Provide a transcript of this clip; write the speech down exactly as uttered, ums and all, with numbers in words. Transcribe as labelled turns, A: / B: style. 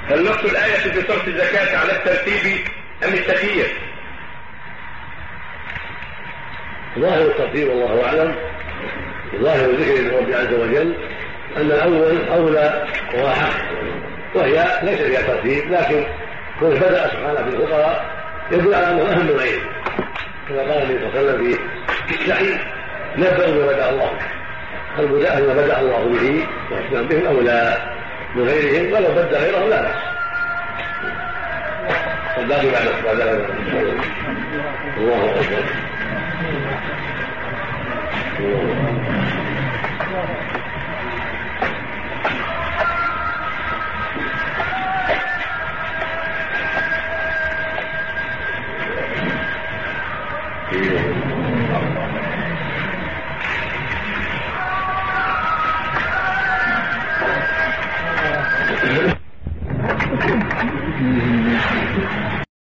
A: هل نص الآية في صرف الزكاة على الترتيب أم التخيير؟
B: ظاهر الترتيب والله أعلم. ظاهر ذكر ربي عز وجل أن الأول أولى وأحق، وهي ليس فيها ترتيب، لكن كون بدأ سبحانه بالفقراء يدل على أنه أهم من غيره، كما قال النبي صلى الله عليه وسلم في السعي: نبأ بما بدأ الله به. البداء بما بدأ الله به والإسلام بهم أولى من غيرهم، ولو بدأ غيرهم لا بأس. والباقي بعد بعد هذا الله أكبر.
C: Mm-hmm.